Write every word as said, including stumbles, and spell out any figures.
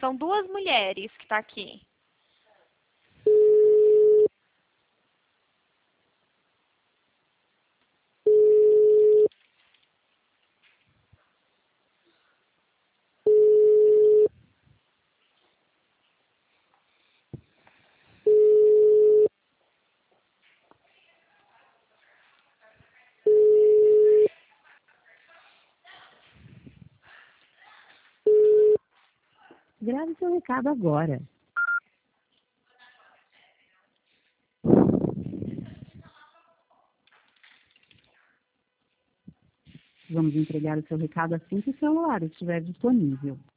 São duas mulheres que tá aqui. Grave seu recado agora. Vamos entregar o seu recado assim que o celular estiver disponível.